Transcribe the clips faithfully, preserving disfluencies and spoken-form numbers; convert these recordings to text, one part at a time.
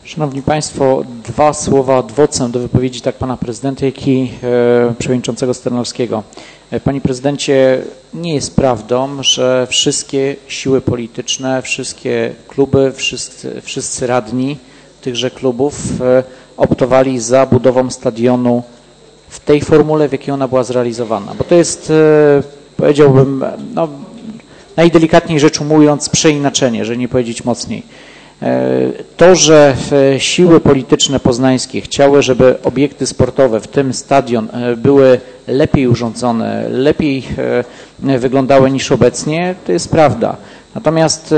Szanowni Państwo, dwa słowa adwocem do wypowiedzi tak Pana Prezydenta, jak i e, Przewodniczącego Stanowskiego. E, Panie Prezydencie, nie jest prawdą, że wszystkie siły polityczne, wszystkie kluby, wszyscy, wszyscy radni tychże klubów e, optowali za budową stadionu w tej formule, w jakiej ona była zrealizowana. Bo to jest, e, powiedziałbym, no, najdelikatniej rzecz ujmując, przeinaczenie, że nie powiedzieć mocniej. To, że siły polityczne poznańskie chciały, żeby obiekty sportowe, w tym stadion, były lepiej urządzone, lepiej wyglądały niż obecnie, to jest prawda. Natomiast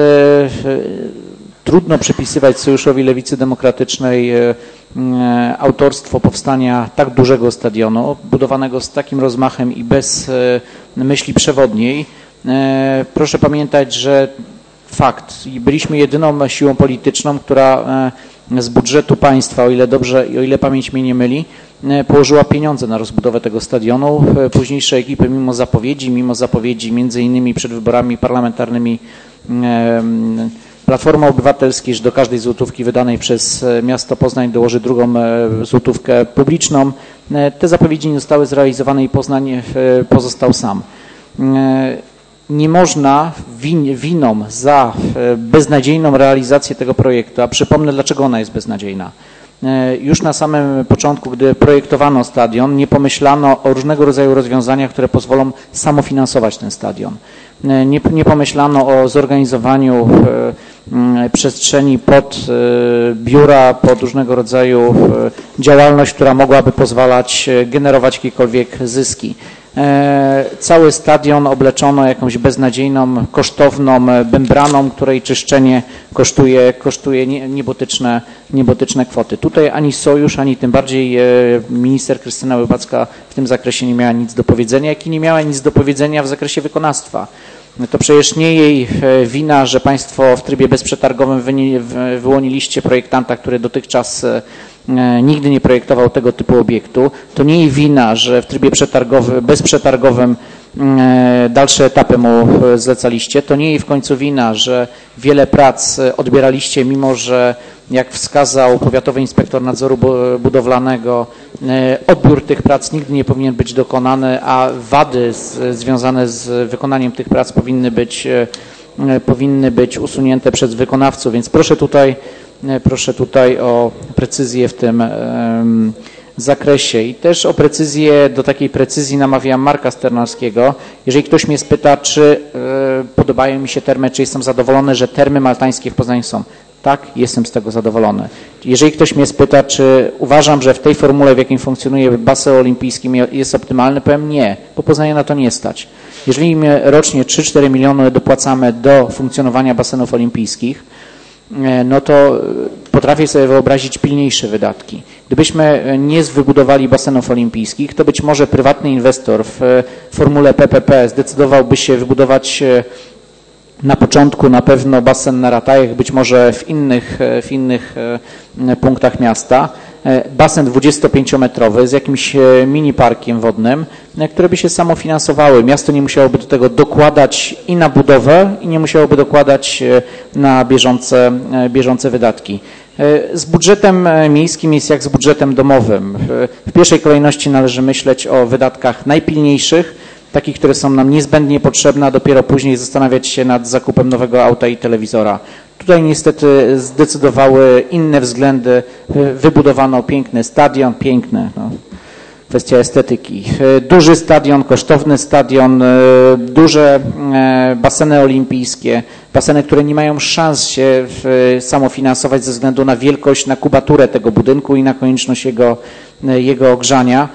trudno przypisywać Sojuszowi Lewicy Demokratycznej autorstwo powstania tak dużego stadionu, budowanego z takim rozmachem i bez myśli przewodniej. Proszę pamiętać, że fakt. Byliśmy jedyną siłą polityczną, która z budżetu państwa, o ile dobrze, o ile pamięć mnie nie myli, położyła pieniądze na rozbudowę tego stadionu. Późniejsze ekipy, mimo zapowiedzi, mimo zapowiedzi między innymi przed wyborami parlamentarnymi Platformy Obywatelskiej, że do każdej złotówki wydanej przez miasto Poznań dołoży drugą złotówkę publiczną. Te zapowiedzi nie zostały zrealizowane i Poznań pozostał sam. Nie można win, winą za beznadziejną realizację tego projektu, a przypomnę, dlaczego ona jest beznadziejna. Już na samym początku, gdy projektowano stadion, nie pomyślano o różnego rodzaju rozwiązaniach, które pozwolą samofinansować ten stadion. Nie, nie pomyślano o zorganizowaniu przestrzeni pod biura, pod różnego rodzaju działalność, która mogłaby pozwalać generować jakiekolwiek zyski. Cały stadion obleczono jakąś beznadziejną, kosztowną membraną, której czyszczenie kosztuje, kosztuje niebotyczne, niebotyczne kwoty. Tutaj ani Sojusz, ani tym bardziej minister Krystyna Łybacka w tym zakresie nie miała nic do powiedzenia, jak i nie miała nic do powiedzenia w zakresie wykonawstwa. To przecież nie jej wina, że Państwo w trybie bezprzetargowym wyłoniliście projektanta, który dotychczas nigdy nie projektował tego typu obiektu. To nie jej wina, że w trybie przetargowym, bezprzetargowym dalsze etapy mu zlecaliście. To nie jej w końcu wina, że wiele prac odbieraliście, mimo że, jak wskazał powiatowy inspektor nadzoru budowlanego, odbiór tych prac nigdy nie powinien być dokonany, a wady z, związane z wykonaniem tych prac powinny być, powinny być usunięte przez wykonawców. Więc proszę tutaj Proszę tutaj o precyzję w tym um, zakresie i też o precyzję, do takiej precyzji namawiam Marka Sternowskiego. Jeżeli ktoś mnie spyta, czy y, podobają mi się termy, czy jestem zadowolony, że termy maltańskie w Poznaniu są. Tak, jestem z tego zadowolony. Jeżeli ktoś mnie spyta, czy uważam, że w tej formule, w jakiej funkcjonuje basen olimpijski, jest optymalny, powiem nie, bo Poznania na to nie stać. Jeżeli my rocznie trzy cztery miliony dopłacamy do funkcjonowania basenów olimpijskich, no to potrafię sobie wyobrazić pilniejsze wydatki. Gdybyśmy nie wybudowali basenów olimpijskich, to być może prywatny inwestor w formule P P P zdecydowałby się wybudować na początku na pewno basen na Ratajach, być może w innych, w innych punktach miasta. Basen dwudziestopięciometrowy z jakimś mini parkiem wodnym, które by się samofinansowały. Miasto nie musiałoby do tego dokładać i na budowę, i nie musiałoby dokładać na bieżące, bieżące wydatki. Z budżetem miejskim jest jak z budżetem domowym. W pierwszej kolejności należy myśleć o wydatkach najpilniejszych, takich, które są nam niezbędnie potrzebne, a dopiero później zastanawiać się nad zakupem nowego auta i telewizora. Tutaj niestety zdecydowały inne względy. Wybudowano piękny stadion, piękny, no, kwestia estetyki. Duży stadion, kosztowny stadion, duże baseny olimpijskie, baseny, które nie mają szans się samofinansować ze względu na wielkość, na kubaturę tego budynku i na konieczność jego, jego ogrzania.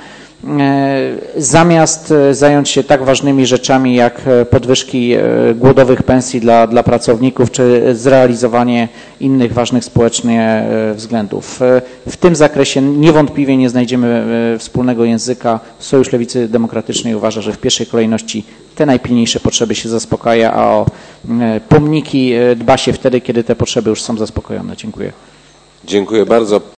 Zamiast zająć się tak ważnymi rzeczami jak podwyżki głodowych pensji dla, dla pracowników czy zrealizowanie innych ważnych społecznie względów. W tym zakresie niewątpliwie nie znajdziemy wspólnego języka. Sojusz Lewicy Demokratycznej uważa, że w pierwszej kolejności te najpilniejsze potrzeby się zaspokaja, a o pomniki dba się wtedy, kiedy te potrzeby już są zaspokojone. Dziękuję. Dziękuję bardzo.